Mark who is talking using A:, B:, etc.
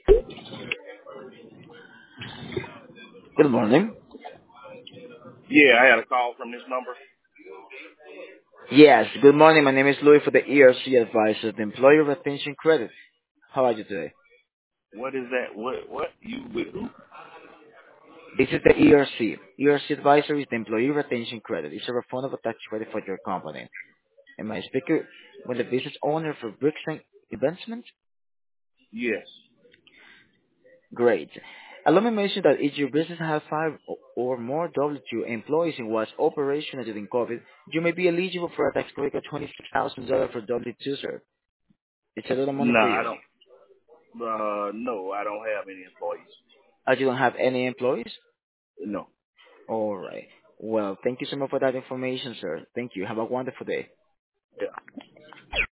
A: Good morning.
B: Yeah, I had a call from this number.
A: Yes, good morning. My name is Louis for the ERC Advisor, the Employer Retention Credit. How are you today?
B: What is that? What? You with who?
A: This is the ERC. ERC Advisor is the Employee Retention Credit. It's a refundable tax credit for your company. Am I speaking with the business owner for Brixton Investment?
B: Yes.
A: Great. Allow me to mention that if your business has five or more W-2 employees and was operational during COVID, you may be eligible for a tax credit of $26,000 for W-2, sir. It's a lot of money
B: No,
A: for
B: I
A: you.
B: don't. No, I don't have any employees.
A: You don't have any employees?
B: No.
A: All right. Well, thank you so much for that information, sir. Thank you. Have a wonderful day.
B: Yeah.